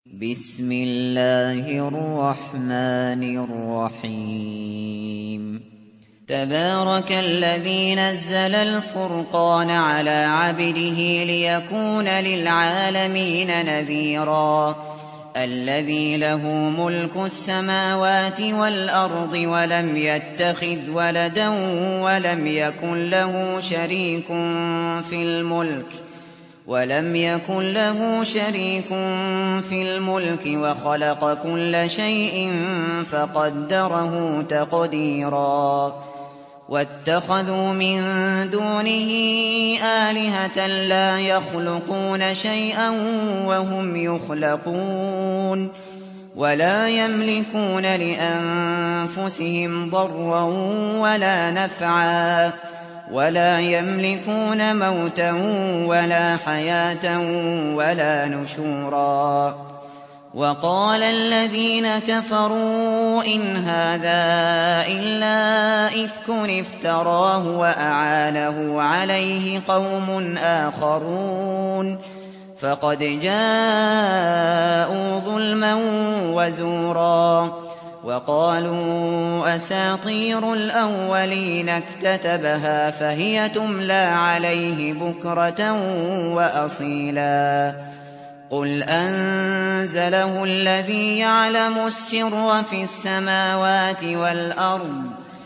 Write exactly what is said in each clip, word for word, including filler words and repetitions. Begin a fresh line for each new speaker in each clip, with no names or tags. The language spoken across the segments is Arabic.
بسم الله الرحمن الرحيم تبارك الذي نزل الفرقان على عبده ليكون للعالمين نذيرا الذي له ملك السماوات والأرض ولم يتخذ ولدا ولم يكن له شريك في الملك ولم يكن له شريك في الملك وخلق كل شيء فقدره تقديرا واتخذوا من دونه آلهة لا يخلقون شيئا وهم يخلقون ولا يملكون لأنفسهم ضرا ولا نفعا ولا يملكون موتا ولا حياة ولا نشورا وقال الذين كفروا إن هذا إلا إفك افتراه وأعانه عليه قوم آخرون فقد جاءوا ظلما وزورا وقالوا أساطير الأولين اكتتبها فهي تملى عليه بكرة وأصيلا قل أنزله الذي يعلم السر في السماوات والأرض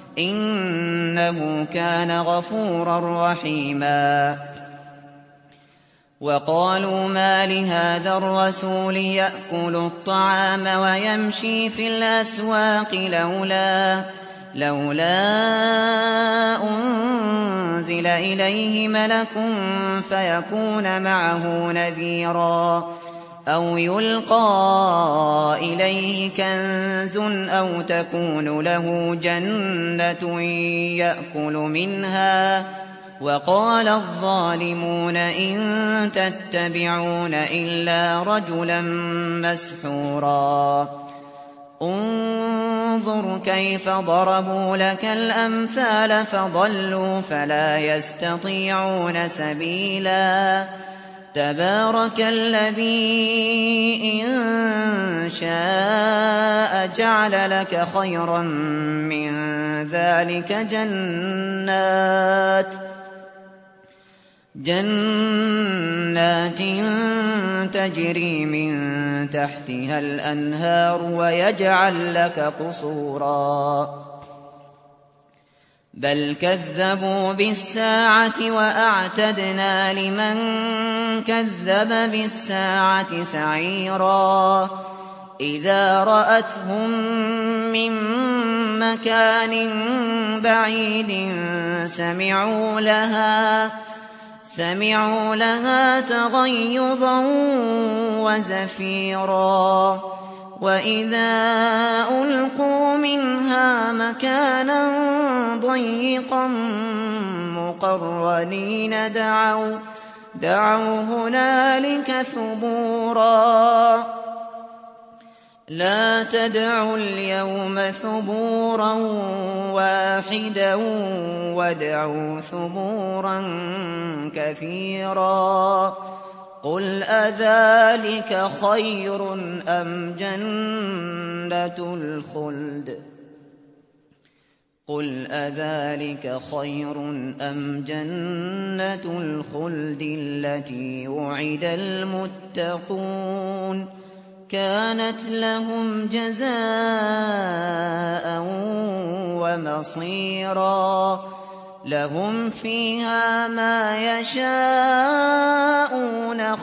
إنه كان غفورا رحيما وقالوا ما لهذا الرسول يأكل الطعام ويمشي في الأسواق لولا لولا أنزل إليه ملك فيكون معه نذيرا أو يلقى إليه كنز أو تكون له جنة يأكل منها وقال الظالمون إن تتبعون إلا رجلا مسحورا انظر كيف ضربوا لك الأمثال فضلوا فلا يستطيعون سبيلا تبارك الذي إن شاء جعل لك خيرا من ذلك جنات جنات تجري من تحتها الأنهار ويجعل لك قصورا بل كذبوا بالساعة وأعتدنا لمن كذب بالساعة سعيرا إذا رأتهم من مكان بعيد سمعوا لها سمعوا لها تغيظا وزفيرا وإذا ألقوا منها مكانا ضيقا مقرنين دعوا دعوا هنالك ثبورا لا تدعوا اليوم ثبورا واحدا وادعوا ثبورا كثيرا قل أذلك خير أم جنة الخلد قل أذلك خير أم جنة الخلد التي وعد المتقون كانت لهم جزاء ومصيرا لهم فيها ما يشاءون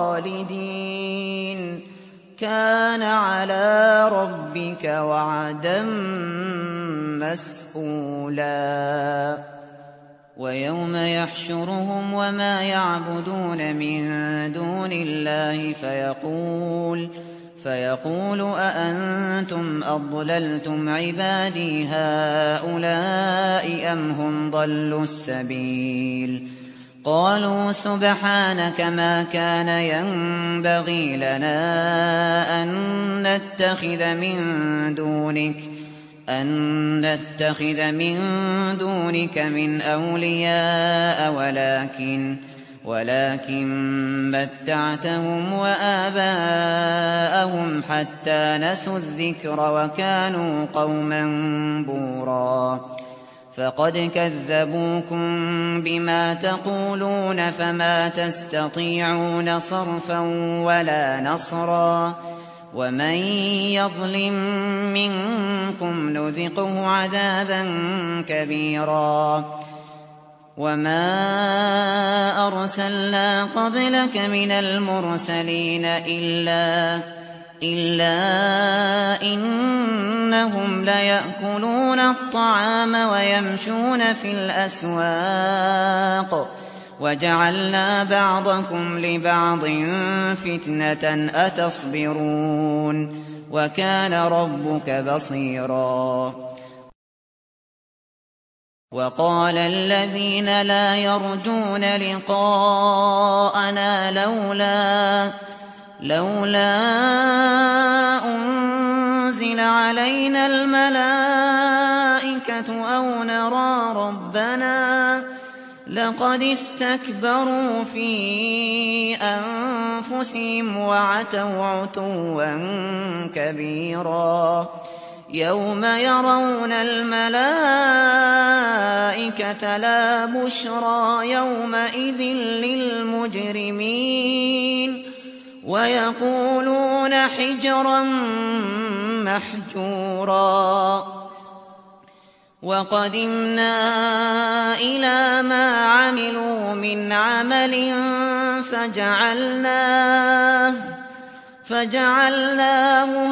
خالدين كان على ربك وعدا مسئولا ويوم يحشرهم وما يعبدون من دون الله فيقول فيقول أأنتم أضللتم عبادي هؤلاء أم هم ضلوا السبيل قالوا سبحانك ما كان ينبغي لنا أن نتخذ من دونك أن نتخذ من دونك من أولياء ولكن ولكن متعتهم وآباءهم جاءهم حتى نسوا الذكر وكانوا قوما بورا فقد كذبوكم بما تقولون فما تستطيعون صرفا ولا نصرا ومن يظلم منكم نذقه عذابا كبيرا وما أرسلنا قبلك من المرسلين إلا, إلا إنهم ليأكلون الطعام ويمشون في الأسواق وجعلنا بعضكم لبعض فتنة أتصبرون وكان ربك بصيرا وقال الذين لا يرجون لقاءنا لولا لولا أنزل علينا الملائكة أو نرى ربنا لقد استكبروا في أنفسهم وعتوا عتوا كبيرا يوم يرون الملائكة لا بشرى يومئذ للمجرمين ويقولون حجرا محجورا وقدمنا إلى ما عملوا من عمل فجعلناه فجعلناه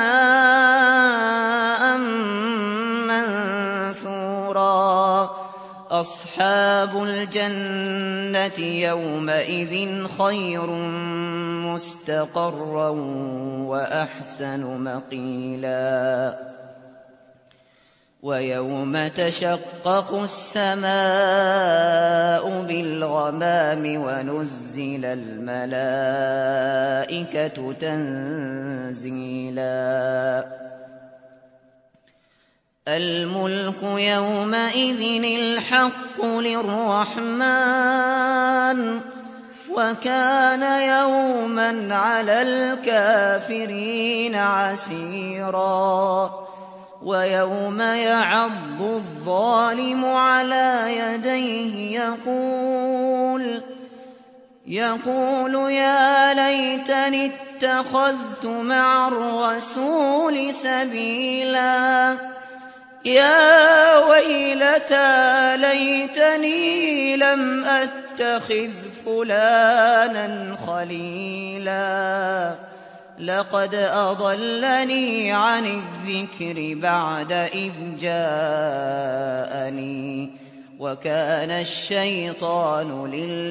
هباء منثورا أصحاب الجنة يومئذ خير مستقرا وأحسن مقيلا ويوم تشقق السماء بالغمام ونزل الملائكة تنزيلا الملك يومئذ الحق للرحمن وكان يوما على الكافرين عسيرا ويوم يعض الظالم على يديه يقول يقول يا ليتني اتخذت مع الرسول سبيلا يا ويلتى ليتني لم أتخذ فلانا خليلا لقد أضلني عن الذكر بعد إذ جاءني وكان الشيطان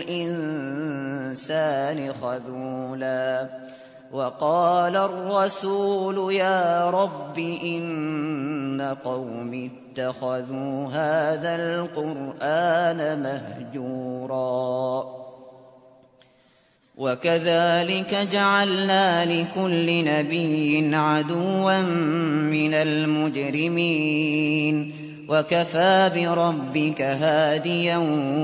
للإنسان خذولا وقال الرسول يا رب إن قومي اتخذوا هذا القرآن مهجورا وكذلك جعلنا لكل نبي عدوا من المجرمين وكفى بربك هاديا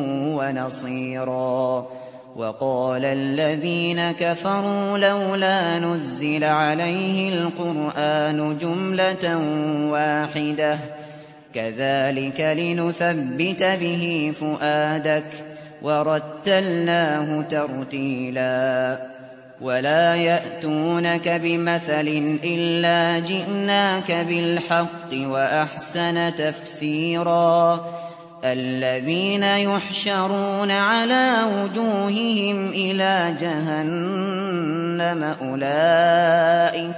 ونصيرا وقال الذين كفروا لولا نزل عليه القرآن جملة واحدة كذلك لنثبت به فؤادك ورتلناه ترتيلا ولا يأتونك بمثل إلا جئناك بالحق وأحسن تفسيرا الذين يحشرون على وجوههم إلى جهنم أولئك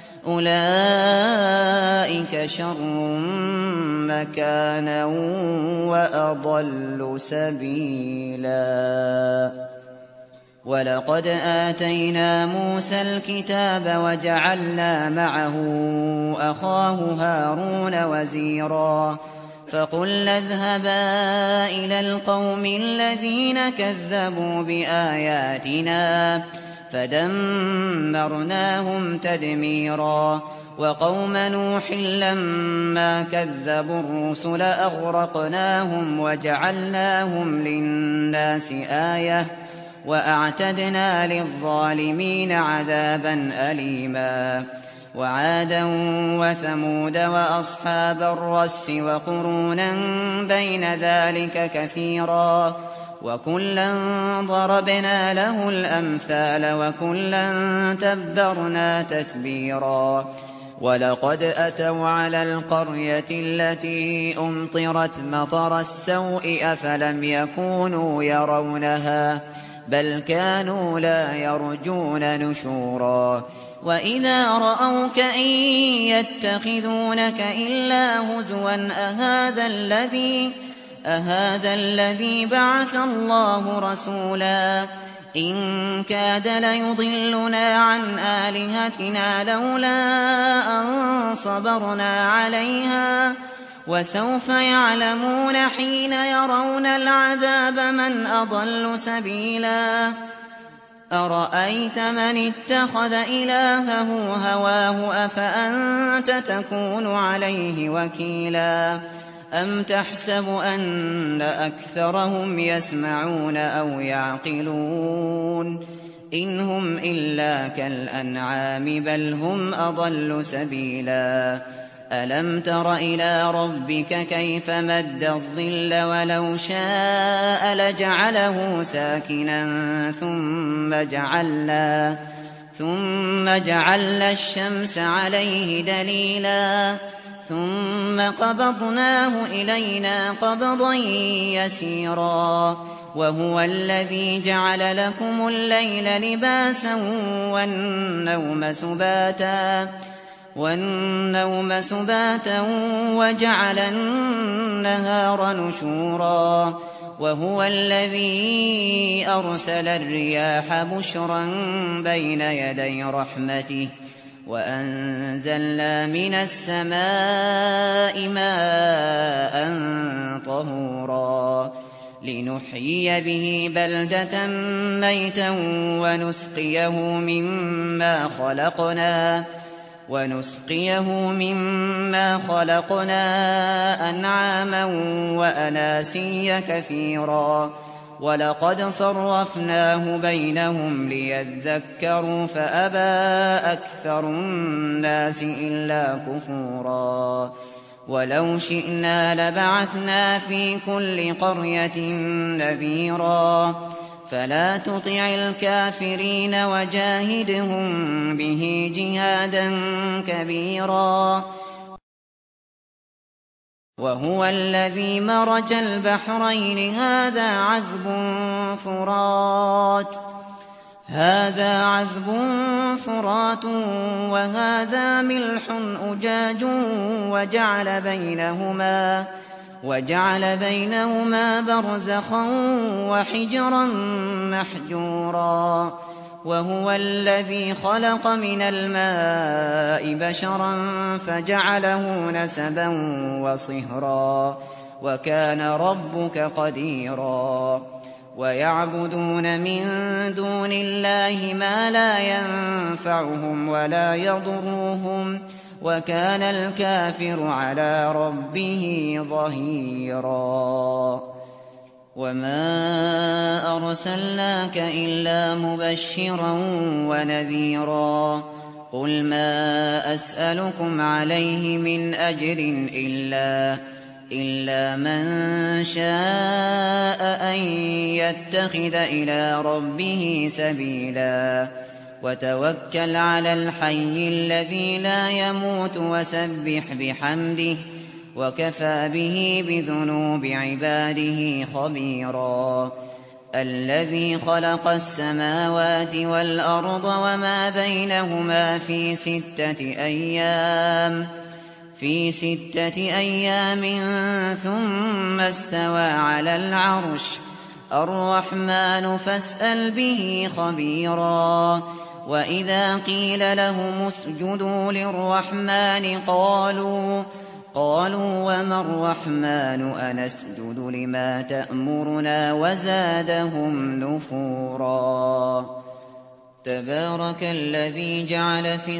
أولئك شر مكانا وأضل سبيلا ولقد آتينا موسى الكتاب وجعلنا معه أخاه هارون وزيرا فقلنا اذهبا إلى القوم الذين كذبوا بآياتنا فدمرناهم تدميرا وقوم نوح لما كذبوا الرسل أغرقناهم وجعلناهم للناس آية وأعتدنا للظالمين عذابا أليما وعادا وثمود وأصحاب الرس وقرونا بين ذلك كثيرا وكلا ضربنا له الأمثال وكلا تبرنا تتبيرا ولقد أتوا على القرية التي أمطرت مطر السوء أفلم يكونوا يرونها بل كانوا لا يرجون نشورا وإذا رأوك إن يتخذونك إلا هزوا أهذا الذي أهذا الذي بعث الله رسولا إن كاد ليضلنا عن آلهتنا لولا أن صبرنا عليها وسوف يعلمون حين يرون العذاب من أضل سبيلا أرأيت من اتخذ إلهه هواه أفأنت تكون عليه وكيلا أم تحسب أن أكثرهم يسمعون أو يعقلون إن هم إلا كالأنعام بل هم أضل سبيلا ألم تر إلى ربك كيف مد الظل ولو شاء لجعله ساكنا ثم جعلنا ثم جعلنا الشمس عليه دليلا ثم قبضناه إلينا قبضا يسيرا وهو الذي جعل لكم الليل لباسا والنوم سباتا والنوم سباتا وجعل النهار نشورا وهو الذي أرسل الرياح بشرا بين يدي رحمته وأنزلنا من السماء ماء طهورا لنحيي به بلدة ميتا ونسقيه مما خلقنا ونسقيه مما خلقنا أنعاما وأناسيا كثيرا ولقد صرفناه بينهم ليذكروا فأبى أكثر الناس إلا كفورا ولو شئنا لبعثنا في كل قرية نذيرا فلا تطع الكافرين وجاهدهم به جهادا كبيرا وهو الذي مرج البحرين هذا عذب فرات هذا عذب فرات وهذا ملح أجاج وجعل بينهما وجعل بينهما برزخا وحجرا محجورا وهو الذي خلق من الماء بشرا فجعله نسبا وصهرا وكان ربك قديرا ويعبدون من دون الله ما لا ينفعهم ولا يضرهم وكان الكافر على ربه ظهيرا وما أرسلناك إلا مبشرا ونذيرا قل ما أسألكم عليه من أجر إلا إلا من شاء أن يتخذ إلى ربه سبيلا وتوكل على الحي الذي لا يموت وسبح بحمده وكفى به بذنوب عباده خبيرا الذي خلق السماوات والأرض وما بينهما في ستة أيام في ستة أيام ثم استوى على العرش الرحمن فاسأل به خبيرا وإذا قيل لهم اسجدوا للرحمن قالوا قالوا وما الرحمن أنسجد لما تأمرنا وزادهم نفورا تبارك الذي جعل في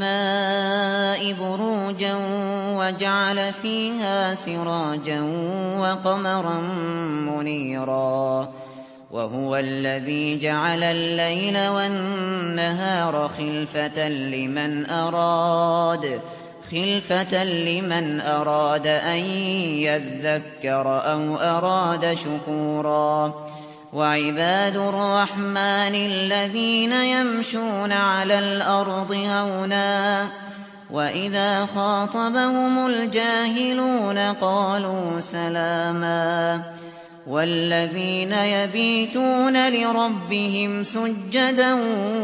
السماء بروجا وجعل فيها سراجا وقمرا منيرا وهو الذي جعل الليل والنهار خلفة لمن أراد خلفة لمن أراد أن يذكر أو أراد شكورا وعباد الرحمن الذين يمشون على الأرض هونا وإذا خاطبهم الجاهلون قالوا سلاما والذين يبيتون لربهم سجدا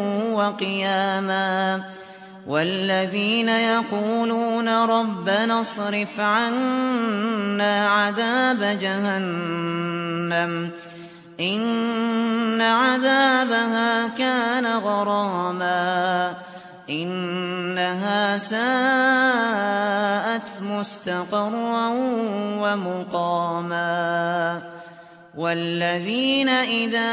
وقياما والذين يقولون ربنا اصرف عنا عذاب جهنم إن عذابها كان غراما إنها ساءت مستقرا ومقاما والذين إذا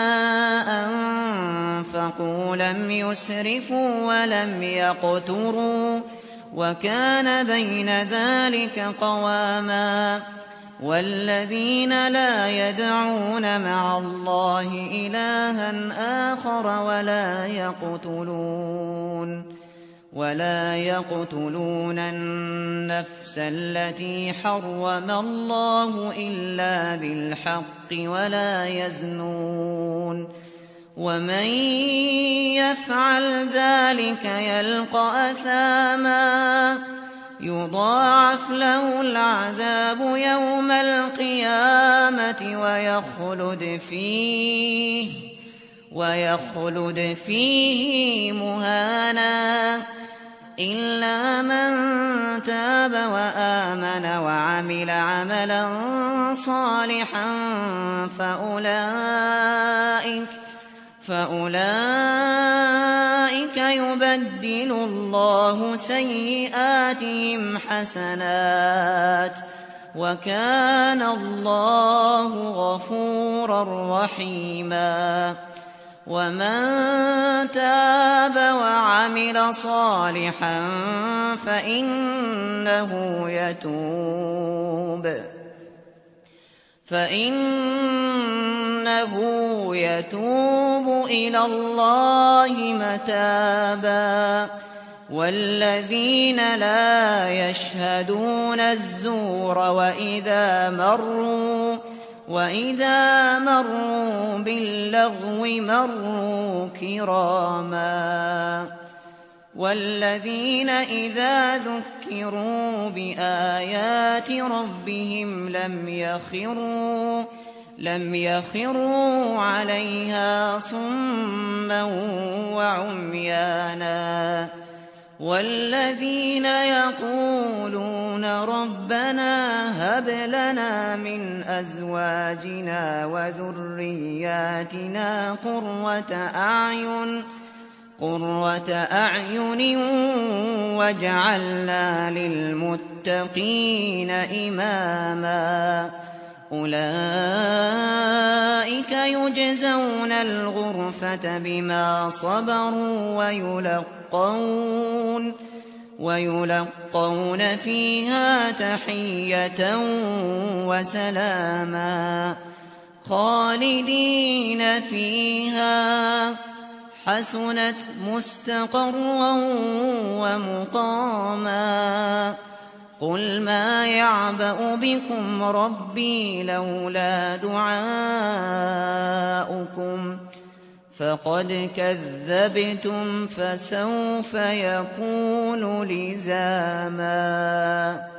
أنفقوا لم يسرفوا ولم يقتروا وكان بين ذلك قواما والذين لا يدعون مع الله إلها آخر ولا يقتلون ولا يقتلون النفس التي حرم الله إلا بالحق ولا يزنون ومن يفعل ذلك يلقى أثاما يضاعف له العذاب يوم القيامة ويخلد فيه ويخلد فيه مهانا إلا من تاب وآمن وعمل عملا صالحا فأولئك فأولئك يبدل الله سيئاتهم حسنات وكان الله غفورا رحيما ومن تاب وعمل صالحا فإنه يتوب فإنه يتوب إلى الله متابا والذين لا يشهدون الزور وإذا مروا وإذا مروا باللغو مروا كراما والذين إذا ذكروا بآيات ربهم لم يخروا لم يخروا عليها صما وعميانا والذين يقولون ربنا هب لنا من أزواجنا وذرياتنا قرة أعين قرة أعين واجعلنا للمتقين إماما أولئك يجزون الغرفة بما صبروا ويلقون ويلقون فيها تحية وسلاما خالدين فيها حسنت مستقرا ومقاما قل ما يعبأ بكم ربي لولا دعاؤكم فقد كذبتم فسوف يكون لزاما